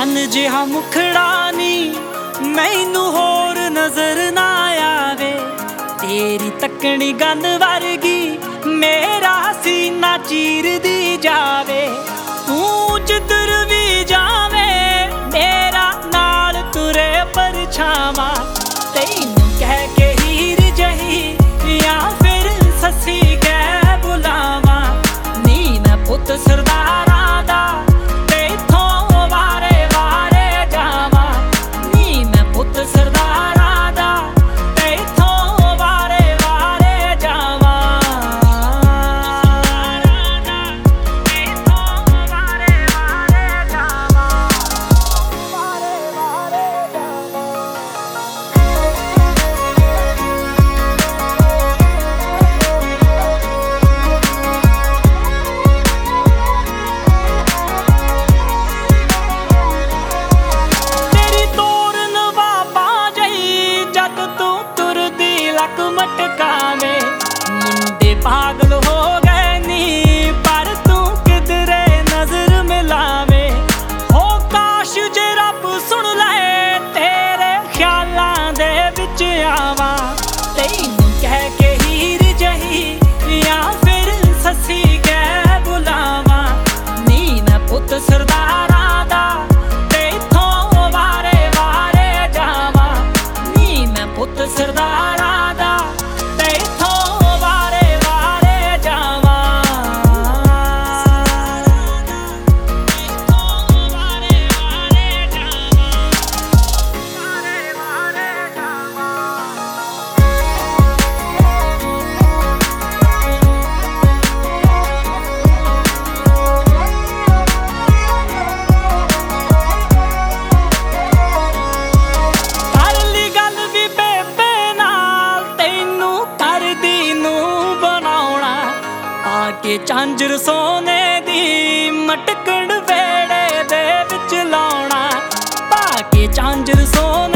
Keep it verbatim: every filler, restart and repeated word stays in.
ਚੰਨ ਜਿਹਾ ਮੁਖੜਾ ਨੀ ਮੈਨੂੰ ਹੋਰ ਨਜ਼ਰ ਨਾ ਆਵੇ। ਤੇਰੀ ਤੱਕਣੀ ਗੰਨ ਵਰਗੀ ਮੇਰਾ ਸੀਨਾ ਚੀਰਦੀ ਜਾਵੇ। ਤੂੰ ਜਿੱਧਰ ਵੀ ਜਾਵੇਂ ਮੇਰਾ ਨਾਲ ਤੁਰੇ ਪਰਛਾਵਾਂ। ਤੈਨੂੰ ਕਹਿ ਕੇ ਹੀਰ ਜਹੀ ਜਾਂ ਫਿਰ ਸੱਸੀ ਕਹਿ ਬੁਲਾਵਾਂ। ਨੀ ਮੈਂ ਪੁੱਤ ਸਰਦਾਰਾਂ ਦਾ ਤੇਥੋਂ ਵਾਰੇ ਵਾਰੇ ਜਾਵਾਂ। ਨੀ ਮੈਂ ਪੁੱਤ ਸਰਦਾਰਾਂ ਦਾ ਤੇਥੋਂ ਵਾਰੇ ਵਾਰੇ ਜਾਵਾਂ। ਤੇਥੋਂ ਵਾਰੇ ਵਾਰੇ ਜਾਵਾਂ। ਵਾਰੇ ਵਾਰੇ ਜਾਵਾਂ। ਲੱਕ ਮਟਕਾਵੇਂ ਮੁੰਡੇ ਪਾਗਲ ਹੋ ਗਏ ਨੀ ਪਰ ਤੂੰ ਕਿਧਰੇ ਨਜ਼ਰ ਮਿਲਾਵੇਂ। ਹੋ ਕਾਸ਼ ਜੇ ਰੱਬ ਸੁਣ ਲੈ ਤੇਰੇ ਖਿਆਲਾਂ ਦੇ ਵਿੱਚ ਆਵਾਂ। ਤੈਨੂੰ ਕਹਿ ਕੇ ਹੀਰ ਜਹੀ ਜਾਂ ਫਿਰ ਸੱਸੀ ਕਹਿ ਬੁਲਾਵਾਂ। ਨੀ ਮੈਂ ਪੁੱਤ ਸਰਦਾਰਾਂ ਦਾ ਤੇਥੋਂ ਵਾਰੇ ਵਾਰੇ ਜਾਵਾਂ। ਨੀ ਮੈਂ ਪੁੱਤ ਸਰਦਾਰਾਂ ਕੇ ਝਾਂਜਰ ਸੋਨੇ ਦੀ ਮਟਕਣ ਵੇੜੇ ਦੇ ਵਿੱਚ ਲਾਉਣਾ। ਪਾ ਕੇ ਝਾਂਜਰ ਸੋਨੇ